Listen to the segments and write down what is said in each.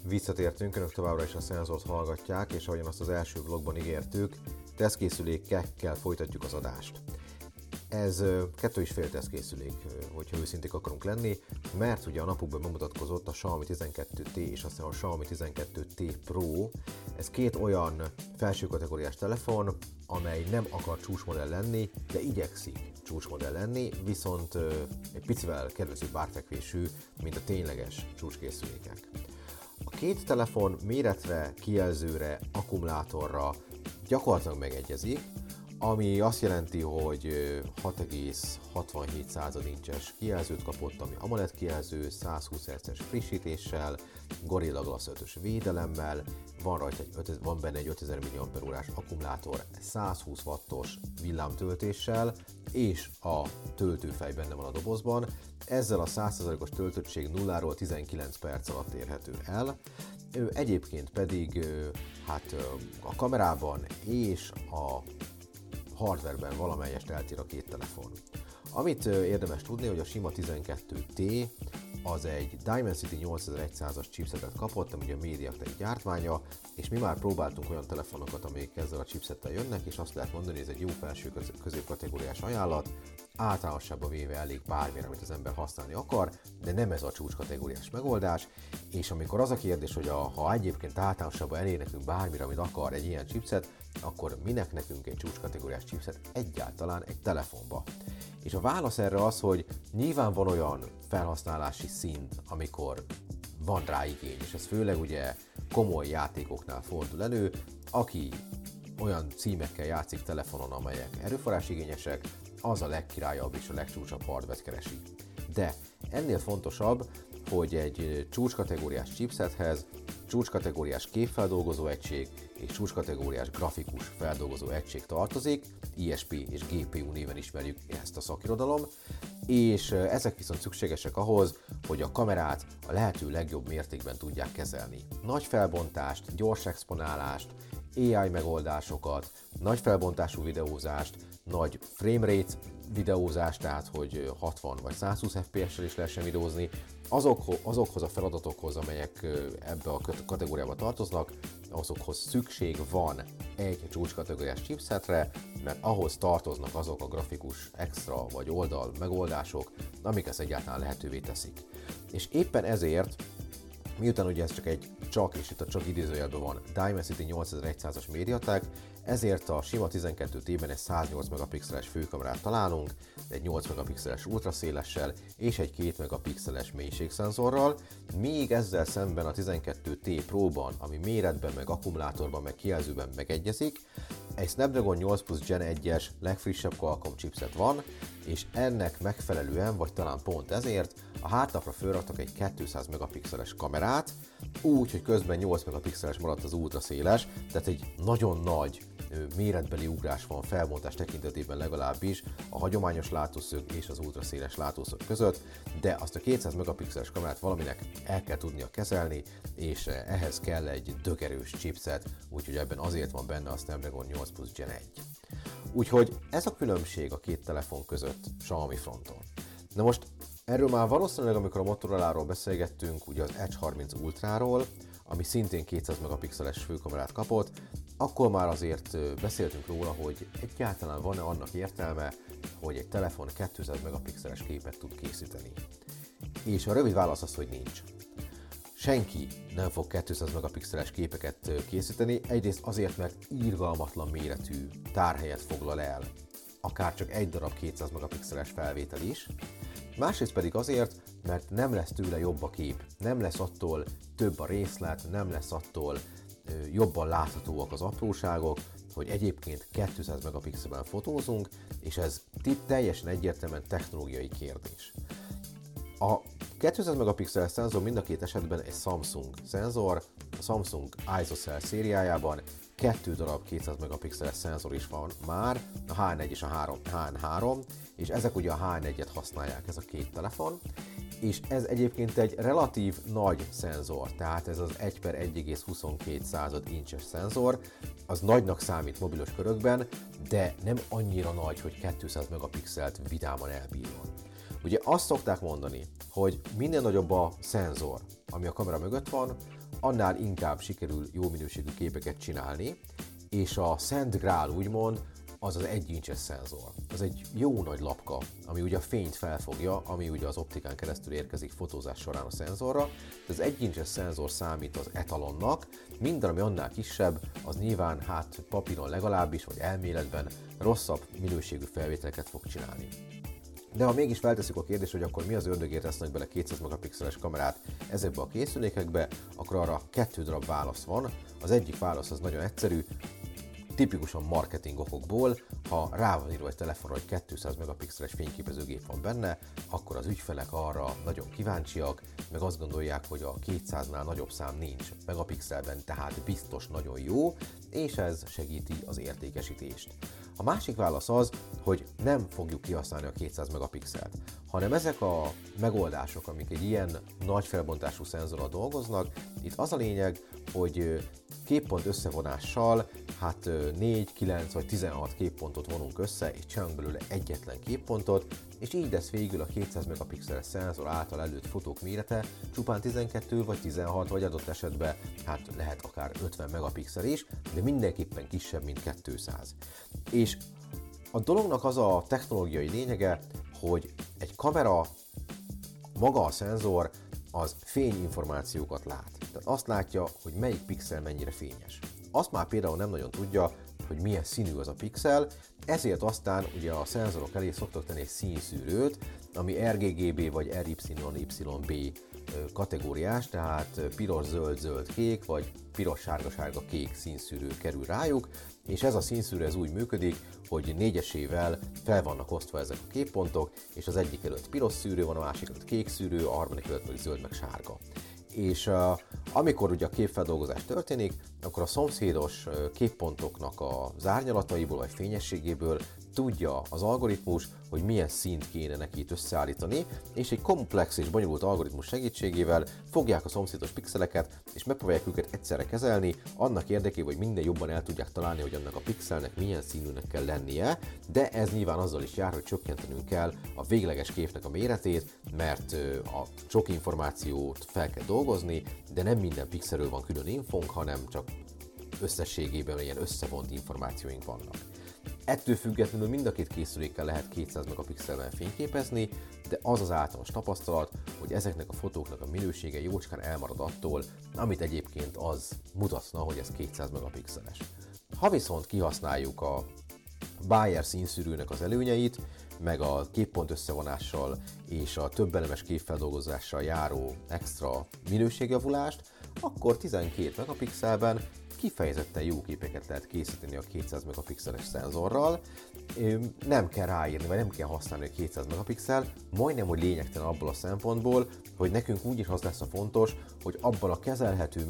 Visszatértünk, önök továbbra is a szenzort hallgatják, és ahogyan azt az első vlogban ígértük, tesztkészülékekkel folytatjuk az adást. Ez 2,5 tesztkészülék, hogyha őszinték akarunk lenni, mert ugye a napokban bemutatkozott a Xiaomi 12T és aztán a Xiaomi 12T Pro. Ez két olyan felső kategóriás telefon, amely nem akar csúcsmodell lenni, de igyekszik csúcsmodell lenni, viszont egy picivel kedvezőbb árfekvésű, mint a tényleges csúcskészülékek. A két telefon méretre, kijelzőre, akkumulátorra gyakorlatilag megegyezik, ami azt jelenti, hogy 6,67 inches kijelzőt kapott, ami AMOLED kijelző, 120 Hz-es frissítéssel, Gorilla Glass 5-ös védelemmel, van benne egy 5000 mAh akkumulátor, 120 wattos villámtöltéssel, és a töltőfej benne van a dobozban. Ezzel a 100%-os töltöttség 0-ról 19 perc alatt érhető el. Egyébként pedig a kamerában és a hardwareben valamelyest eltér a két telefon. Amit érdemes tudni, hogy a sima 12T az egy Dimensity 8100-as chipsetet kapott, ami ugye a MediaTek gyártmánya, és mi már próbáltunk olyan telefonokat, amelyek ezzel a chipsettel jönnek, és azt lehet mondani, hogy ez egy jó felső középkategóriás ajánlat, általánosságban véve elég bármire, amit az ember használni akar, de nem ez a csúcskategóriás megoldás, és amikor az a kérdés, hogy ha egyébként általánosságban elég nekünk bármire, amit akar egy ilyen chipset, akkor minek nekünk egy csúcskategóriás chipset egyáltalán egy telefonba? És a válasz erre az, hogy nyilván van olyan felhasználási szint, amikor van rá igény, és ez főleg ugye komoly játékoknál fordul elő, aki olyan címekkel játszik telefonon, amelyek erőforrásigényesek, az a legkirályabb és a legcsúcsabb hardware-t keresi. De ennél fontosabb, hogy egy csúcskategóriás chipsethez csúcskategóriás képfeldolgozó egység és csúcskategóriás grafikus feldolgozó egység tartozik, ISP és GPU néven ismerjük ezt a szakirodalom, és ezek viszont szükségesek ahhoz, hogy a kamerát a lehető legjobb mértékben tudják kezelni. Nagy felbontást, gyors exponálást, AI megoldásokat, nagy felbontású videózást, nagy framerate videózást, tehát hogy 60 vagy 120 fps-sel is lehessen videózni, azokhoz a feladatokhoz, amelyek ebbe a kategóriába tartoznak, azokhoz szükség van egy csúcskategóriás chipsetre, mert ahhoz tartoznak azok a grafikus extra vagy oldal megoldások, amik ezt egyáltalán lehetővé teszik. És éppen ezért, miután ugye ez és itt a csak idézőjelben van, Dimensity 8100-as MediaTek, ezért a sima 12T-ben egy 108 megapixeles főkamerát találunk, egy 8 megapixeles ultraszélessel és egy 2 megapixeles mélységszenzorral, míg ezzel szemben a 12T Pro-ban, ami méretben, meg akkumulátorban, meg kijelzőben megegyezik, egy Snapdragon 8 Plus Gen 1-es legfrissebb Qualcomm chipset van, és ennek megfelelően, vagy talán pont ezért, a hátlapra felraktak egy 200 megapixeles kamerát, úgy, hogy közben 8 megapixeles maradt az ultraszéles, tehát egy nagyon nagy méretbeli ugrás van felbontás tekintetében legalábbis a hagyományos látószög és az ultraszéles látószög között, de azt a 200 megapixeles kamerát valaminek el kell tudnia kezelni, és ehhez kell egy dögerős chipset, úgyhogy ebben azért van benne a Snapdragon 8 Plus Gen 1. Úgyhogy ez a különbség a két telefon között Xiaomi fronton. Na most erről már valószínűleg, amikor a Motoroláról beszélgettünk, ugye az Edge 30 Ultráról, ami szintén 200 megapixeles főkamerát kapott, akkor már azért beszéltünk róla, hogy egyáltalán van-e annak értelme, hogy egy telefon 200 megapixeles képet tud készíteni. És a rövid válasz az, hogy nincs. Senki nem fog 200 megapixeles képeket készíteni, egyrészt azért, mert irgalmatlan méretű tárhelyet foglal el, akár csak egy darab 200 megapixeles felvétel is, másrészt pedig azért, mert nem lesz tőle jobb a kép, nem lesz attól több a részlet, nem lesz attól jobban láthatóak az apróságok, hogy egyébként 200 megapixelben fotózunk, és ez teljesen egyértelműen technológiai kérdés. A 200 megapixeles szenzor mind a két esetben egy Samsung szenzor, a Samsung ISOCELL szériájában 2 darab 200 megapixeles szenzor is van már, a H1 és a HN3, és ezek ugye a HN1-et használják, ez a két telefon, és ez egyébként egy relatív nagy szenzor, tehát ez az 1/1,22 incses szenzor, az nagynak számít mobilos körökben, de nem annyira nagy, hogy 200 megapixelt vidáman elbírjon. Ugye azt szokták mondani, hogy minél nagyobb a szenzor, ami a kamera mögött van, annál inkább sikerül jó minőségű képeket csinálni, és a Szent Grál úgymond az az 1 inches szenzor. Az egy jó nagy lapka, ami ugye a fényt felfogja, ami ugye az optikán keresztül érkezik fotózás során a szenzorra. Az 1 inches szenzor számít az etalonnak, minden, ami annál kisebb, az nyilván papíron legalábbis, vagy elméletben rosszabb minőségű felvételeket fog csinálni. De ha mégis feltesszük a kérdést, hogy akkor mi az ördögért tesznek bele 200 megapixeles kamerát ezekbe a készülékekbe, akkor arra 2 darab válasz van. Az egyik válasz az nagyon egyszerű, tipikusan marketing okokból, ha rá van írva egy telefonra, hogy 200 megapixeles fényképezőgép van benne, akkor az ügyfelek arra nagyon kíváncsiak, meg azt gondolják, hogy a 200-nál nagyobb szám nincs megapixelben, tehát biztos nagyon jó, és ez segíti az értékesítést. A másik válasz az, hogy nem fogjuk kihasználni a 200 megapixelt, hanem ezek a megoldások, amik egy ilyen nagy felbontású szenzorral dolgoznak, itt az a lényeg, hogy képpont összevonással 4, 9 vagy 16 képpontot vonunk össze, és csinálunk belőle egyetlen képpontot, és így lesz végül a 200 megapixeles szenzor által előtt fotók mérete csupán 12 vagy 16 vagy adott esetben lehet akár 50 megapixel is, de mindenképpen kisebb, mint 200. És a dolognak az a technológiai lényege, hogy egy kamera, maga a szenzor, az fényinformációkat lát. Tehát azt látja, hogy melyik pixel mennyire fényes. Azt már például nem nagyon tudja, hogy milyen színű az a pixel, ezért aztán ugye a szenzorok elé szoktak tenni egy színszűrőt, ami RGGB vagy RYYB kategóriás, tehát piros, zöld, zöld, kék, vagy piros, sárga, sárga, kék színszűrő kerül rájuk, és ez a színszűrő ez úgy működik, hogy négyesével fel vannak osztva ezek a képpontok, és az egyik előtt piros szűrő van, a másik előtt kék szűrő, a harmadik előtt pedig zöld meg sárga. És amikor ugye a képfeldolgozás történik, akkor a szomszédos képpontoknak az árnyalataiból vagy fényességéből tudja az algoritmus, hogy milyen színt kéne neki itt összeállítani, és egy komplex és bonyolult algoritmus segítségével fogják a szomszédos pixeleket, és megpróbálják őket egyszerre kezelni, annak érdekében, hogy minden jobban el tudják találni, hogy annak a pixelnek milyen színűnek kell lennie, de ez nyilván azzal is jár, hogy csökkentenünk kell a végleges képnek a méretét, mert a sok információt fel kell dolgozni, de nem minden pixelről van külön infónk, hanem csak összességében ilyen összevont információink vannak. Ettől függetlenül mind a két készülékkel lehet 200 megapixelben fényképezni, de az az általános tapasztalat, hogy ezeknek a fotóknak a minősége jócskán elmarad attól, amit egyébként az mutatna, hogy ez 200 megapixeles. Ha viszont kihasználjuk a Bayer színszűrőnek az előnyeit, meg a képpont összevonással és a több elemes képfeldolgozással járó extra minőségjavulást, akkor 12 megapixelben kifejezetten jó képeket lehet készíteni a 200 megapixeles szenzorral. Nem kell ráírni, vagy nem kell használni a 200 megapixel, majdnem, hogy lényegtelen abból a szempontból, hogy nekünk úgyis az lesz a fontos, hogy abban a kezelhető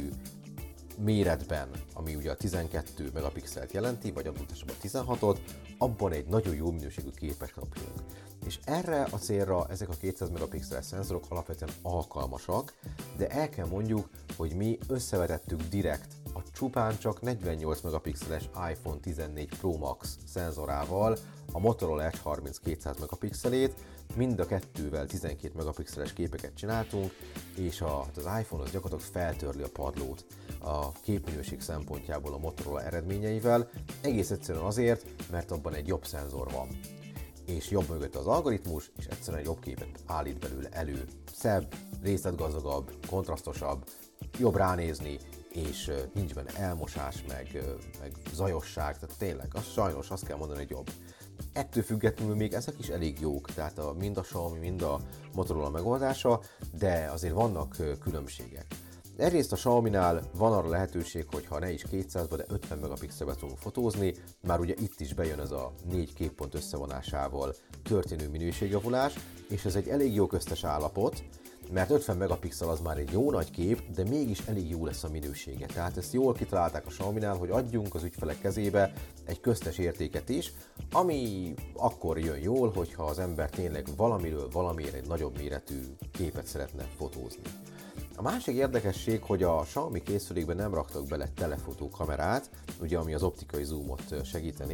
méretben, ami ugye a 12 megapixelt jelenti, vagy adott esetben a 16-ot, abban egy nagyon jó minőségű képet kapjunk. És erre a célra ezek a 200 megapixeles szenzorok alapvetően alkalmasak, de el kell mondjuk, hogy mi összevetettük direkt a csupán csak 48 megapixeles iPhone 14 Pro Max szenzorával a Motorola Edge 30 200 megapixelét, mind a kettővel 12 megapixeles képeket csináltunk, és az iPhone az gyakorlatilag feltörli a padlót a képminőség szempontjából a Motorola eredményeivel, egész egyszerűen azért, mert abban egy jobb szenzor van. És jobb mögött az algoritmus, és egyszerűen egy jobb képet állít belőle elő. Szebb, részletgazdagabb, kontrasztosabb, jobb ránézni, és nincs benne elmosás, meg zajosság, tehát tényleg, sajnos azt kell mondani, hogy jobb. Ettől függetlenül még ezek is elég jók, tehát mind a Xiaomi, mind a Motorola megoldása, de azért vannak különbségek. Egyrészt a Xiaomi-nál van arra lehetőség, hogy ha ne is 200-ba, de 50 megapixelbe tudunk fotózni, már ugye itt is bejön ez a 4 képpont összevonásával történő minőségjavulás, és ez egy elég jó köztes állapot, mert 50 megapixel az már egy jó nagy kép, de mégis elég jó lesz a minősége. Tehát ezt jól kitalálták a Xiaomi-nál, hogy adjunk az ügyfelek kezébe egy köztes értéket is, ami akkor jön jól, hogyha az ember tényleg valamiről valamiért egy nagyobb méretű képet szeretne fotózni. A másik érdekesség, hogy a Xiaomi készülékben nem raktak bele telefotó kamerát, ugye ami az optikai zoomot segítené,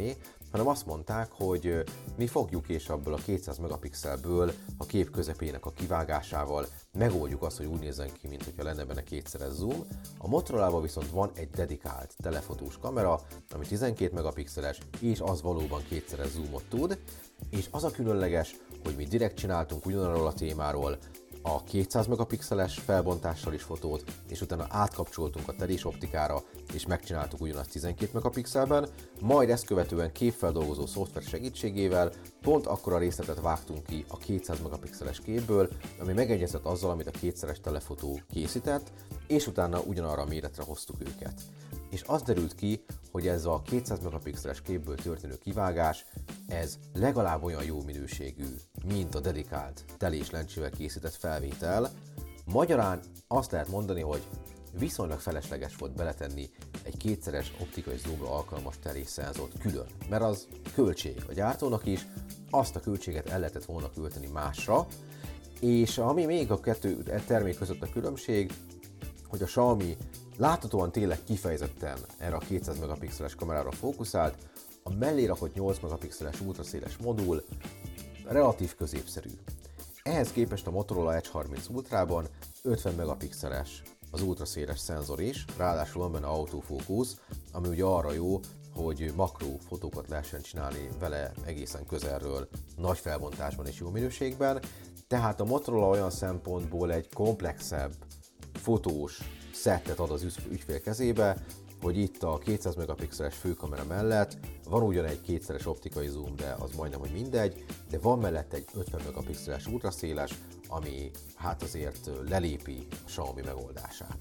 hanem azt mondták, hogy mi fogjuk és abból a 200 megapixelből a kép közepének a kivágásával megoldjuk azt, hogy úgy nézzen ki, mint hogyha lenne benne kétszeres zoom. A Motorolában viszont van egy dedikált telefotós kamera, ami 12 megapixeles, és az valóban kétszeres zoomot tud, és az a különleges, hogy mi direkt csináltunk ugyanarról a témáról a 200 megapixeles felbontással is fotót, és utána átkapcsoltunk a telés optikára, és megcsináltuk ugyanazt 12 megapixelben, majd ezt követően képfeldolgozó szoftver segítségével pont akkora részletet vágtunk ki a 200 megapixeles képből, ami megegyezett azzal, amit a kétszeres telefotó készített, és utána ugyanarra a méretre hoztuk őket. És az derült ki, hogy ez a 200 megapixeles képből történő kivágás, ez legalább olyan jó minőségű, mint a dedikált telés lencsével készített felvétel. Magyarán azt lehet mondani, hogy viszonylag felesleges volt beletenni egy kétszeres optikai zoomra alkalmas telésszenzort külön, mert az költség a gyártónak is, azt a költséget el lehetett volna költeni másra, és ami még a kettő termék között a különbség, hogy a Xiaomi láthatóan tényleg kifejezetten erre a 200 megapixeles kamerára fókuszált, a mellé rakott 8 megapixeles ultraszéles modul relatív középszerű. Ehhez képest a Motorola Edge 30 Ultrában 50 megapixeles az ultraszéles szenzor is, ráadásul van benne autofókusz, ami ugye arra jó, hogy makró fotókat lehessen csinálni vele egészen közelről, nagy felbontásban és jó minőségben, tehát a Motorola olyan szempontból egy komplexebb fotós szettet ad az ügyfél kezébe, hogy itt a 200 megapixeles főkamera mellett van ugyan egy kétszeres optikai zoom, de az majdnem, hogy mindegy, de van mellett egy 50 megapixeles ultraszéles, ami hát azért lelépi a Xiaomi megoldását.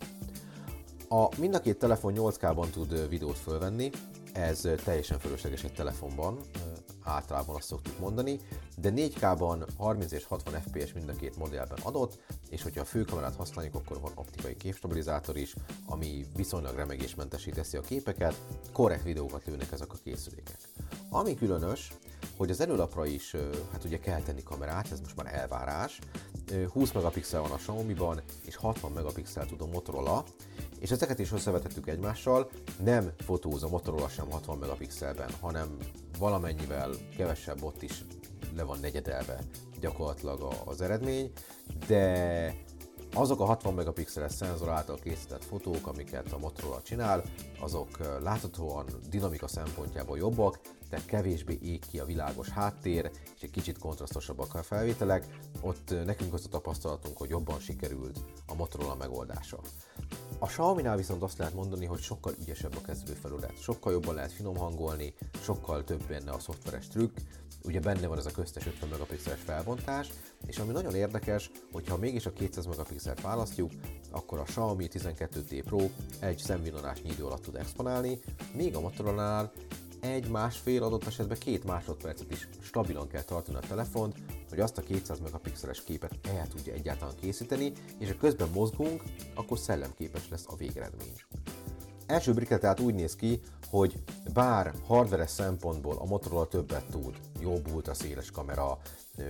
Mind a két telefon 8K-ban tud videót fölvenni, ez teljesen fölösleges egy telefonban, általában azt szoktuk mondani, de 4K-ban 30 és 60 fps mind a két modellben adott, és hogyha a főkamerát használjuk, akkor van optikai képstabilizátor is, ami viszonylag remegésmentessé teszi a képeket, korrekt videókat lőnek ezek a készülékek. Ami különös, hogy az előlapra is hát ugye kell tenni kamerát, ez most már elvárás, 20 megapixel van a Xiaomi-ban, és 60 megapixel tud a Motorola, és ezeket is összevetettük egymással, nem fotóz a Motorola sem 60 megapixelben, hanem valamennyivel kevesebb, ott is le van negyedelve gyakorlatilag az eredmény, de azok a 60 megapixeles szenzor által készített fotók, amiket a Motorola csinál, azok láthatóan dinamika szempontjából jobbak, tehát kevésbé ég ki a világos háttér, és egy kicsit kontrasztosabbak a felvételek. Ott nekünk az a tapasztalatunk, hogy jobban sikerült a Motorola megoldása. A Xiaomi-nál viszont azt lehet mondani, hogy sokkal ügyesebb a kezelőfelület, sokkal jobban lehet finom hangolni, sokkal több benne a szoftveres trükk, ugye benne van ez a köztes 50 megapixeles felbontás, és ami nagyon érdekes, hogyha mégis a 200 megapixelt választjuk, akkor a Xiaomi 12T Pro egy szemvillanásnyi idő alatt tud exponálni, míg a Motorola-nál egy-másfél, adott esetben 2 másodpercet is stabilan kell tartani a telefont, hogy azt a 200 megapixeles képet el tudja egyáltalán készíteni, és ha közben mozgunk, akkor szellemképes lesz a végeredmény. Első blikre tehát úgy néz ki, hogy bár hardveres szempontból a Motorola többet tud, jobb ultraszéles kamera,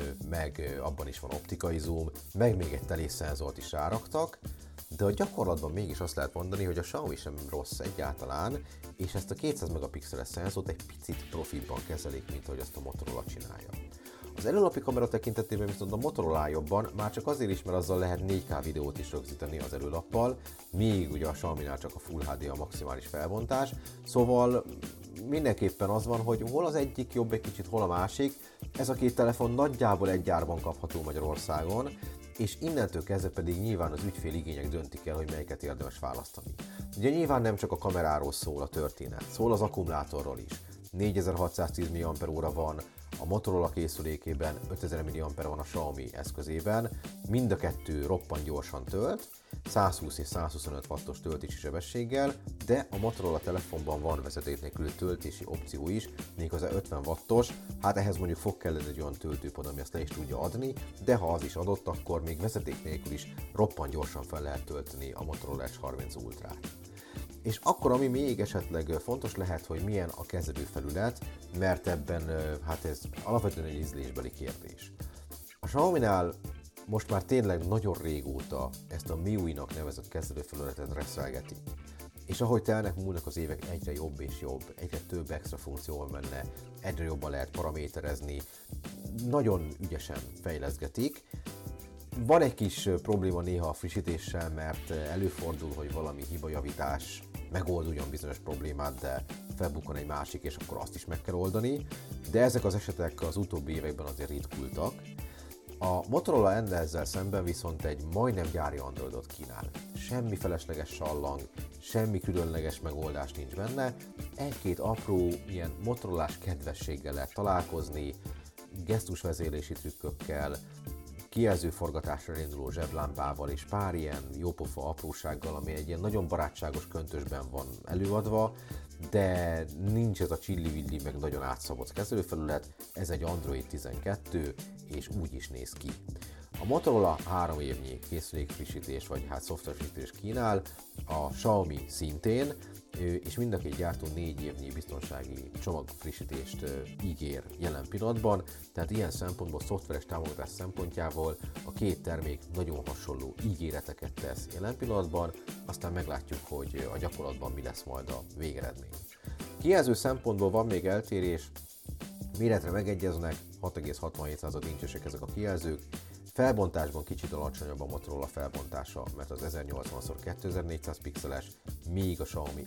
meg abban is van optikai zoom, meg még egy telésszenzort is ráraktak, de a gyakorlatban mégis azt lehet mondani, hogy a Xiaomi sem rossz egyáltalán, és ezt a 200 megapixeles szenzort egy picit profibban kezelik, mint ahogy azt a Motorola csinálja. Az előlapi kamera tekintetében viszont a Motorola jobban, már csak azért is, mert azzal lehet 4K videót is rögzíteni az előlappal, míg ugye a Xiaomi-nál csak a Full HD a maximális felbontás, szóval mindenképpen az van, hogy hol az egyik jobb egy kicsit, hol a másik. Ez a két telefon nagyjából egy gyárban kapható Magyarországon, és innentől kezdve pedig nyilván az ügyfél igények döntik el, hogy melyiket érdemes választani. Ugye nyilván nem csak a kameráról szól a történet, szól az akkumulátorról is. 4610 mAh van a Motorola készülékében, 5000 mAh van a Xiaomi eszközében, mind a kettő roppant gyorsan tölt, 120 és 125 wattos töltési sebességgel, de a Motorola telefonban van vezeték nélküli töltési opció is, méghozzá 50 wattos, hát ehhez mondjuk fog kellene egy olyan töltőpad, ami azt le is tudja adni, de ha az is adott, akkor még vezeték nélkül is roppant gyorsan fel lehet tölteni a Motorola Edge 30 Ultrát. És akkor, ami még esetleg fontos lehet, hogy milyen a kezelőfelület, mert ebben hát ez alapvetően egy ízlésbeli kérdés. A Xiaomi-nál most már tényleg nagyon régóta ezt a MIUI-nak nevezett kezelőfelületet reszelgeti. és ahogy telnek múlnak az évek, egyre jobb és jobb, egyre több extra funkció van benne, egyre jobban lehet paraméterezni, nagyon ügyesen fejleszgetik. Van egy kis probléma néha a frissítéssel, mert előfordul, hogy valami hibajavítás megold ugyan bizonyos problémát, de felbukkan egy másik, és akkor azt is meg kell oldani, de ezek az esetek az utóbbi években azért ritkultak. A Motorola ezzel szemben viszont egy majdnem gyári Androidot kínál. Semmi felesleges sallang, semmi különleges megoldás nincs benne, egy-két apró ilyen motorolás kedvességgel lehet találkozni, gesztusvezélési trükkökkel, kijelzőforgatásra induló zseblámpával és pár ilyen jópofa aprósággal, ami egy ilyen nagyon barátságos köntösben van előadva, de nincs ez a csillivilli meg nagyon átszabott kezelőfelület, ez egy Android 12, és úgy is néz ki. A Motorola 3 évnyi készülékfrissítés, vagy hát szoftverfrissítés kínál, a Xiaomi szintén, és mind a két gyártó 4 évnyi biztonsági csomagfrissítést ígér jelen pillanatban, tehát ilyen szempontból, szoftveres támogatás szempontjából a két termék nagyon hasonló ígéreteket tesz jelen pillanatban, aztán meglátjuk, hogy a gyakorlatban mi lesz majd a végeredmény. Kijelző szempontból van még eltérés, méretre megegyeznek, 6,67 incsesek ezek a kijelzők, felbontásban kicsit alacsonyabb a Motorola felbontása, mert az 1080x2400 pixeles, míg a Xiaomi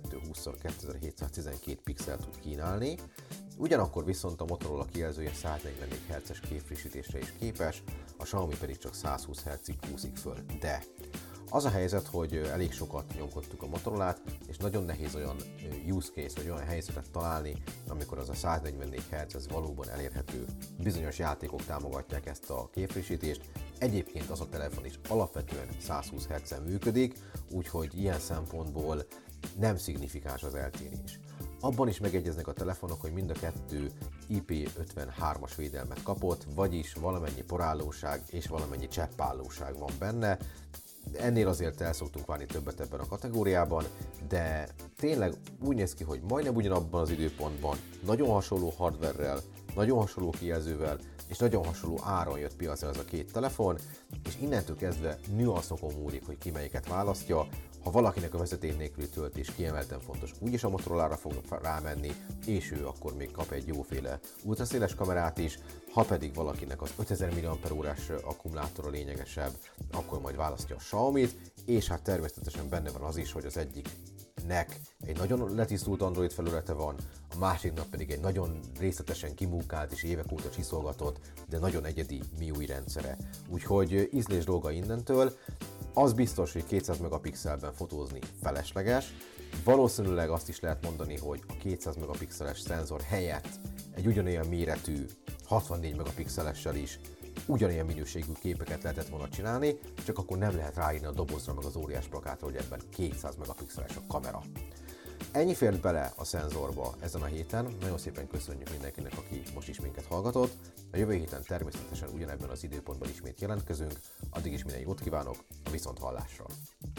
1220x2712 pixel tud kínálni. Ugyanakkor viszont a Motorola kijelzője 144 Hz-es képfrissítésre is képes, a Xiaomi pedig csak 120 Hz-ig kúszik föl. De az a helyzet, hogy elég sokat nyomkodtuk a Motorolát, és nagyon nehéz olyan use case, vagy olyan helyzetet találni, amikor az a 144 Hz ez valóban elérhető. Bizonyos játékok támogatják ezt a képfrissítést, egyébként az a telefon is alapvetően 120 Hz-en működik, úgyhogy ilyen szempontból nem szignifikáns az eltérés. Abban is megegyeznek a telefonok, hogy mind a kettő IP53-as védelmet kapott, vagyis valamennyi porállóság és valamennyi cseppállóság van benne. Ennél azért el szoktunk várni többet ebben a kategóriában, de tényleg úgy néz ki, hogy majdnem ugyanabban az időpontban, nagyon hasonló hardverrel, nagyon hasonló kijelzővel, és nagyon hasonló áron jött piacra ez a két telefon, és innentől kezdve nüanszokon múlik, hogy ki melyiket választja. Ha valakinek a vezeték nélküli töltés kiemelten fontos, úgyis a Motorolára fog rámenni, és ő akkor még kap egy jóféle ultraszéles kamerát is, ha pedig valakinek az 5000 mAh akkumulátora lényegesebb, akkor majd választja a Xiaomit, és hát természetesen benne van az is, hogy az egyiknek egy nagyon letisztult Android felülete van, a másiknak pedig egy nagyon részletesen kimunkált és évek óta csiszolgatott, de nagyon egyedi MIUI rendszere. Úgyhogy ízlés dolga innentől. Az biztos, hogy 200 megapixelben fotózni felesleges. Valószínűleg azt is lehet mondani, hogy a 200 megapixeles szenzor helyett egy ugyanolyan méretű 64 megapixelessel is ugyanilyen minőségű képeket lehetett volna csinálni, csak akkor nem lehet ráírni a dobozra meg az óriás plakátra, hogy ebben 200 megapixeles a kamera. Ennyi fért bele a szenzorba ezen a héten, nagyon szépen köszönjük mindenkinek, aki most is minket hallgatott. A jövő héten természetesen ugyanebben az időpontban ismét jelentkezünk, addig is minden jót kívánok, a viszonthallásra!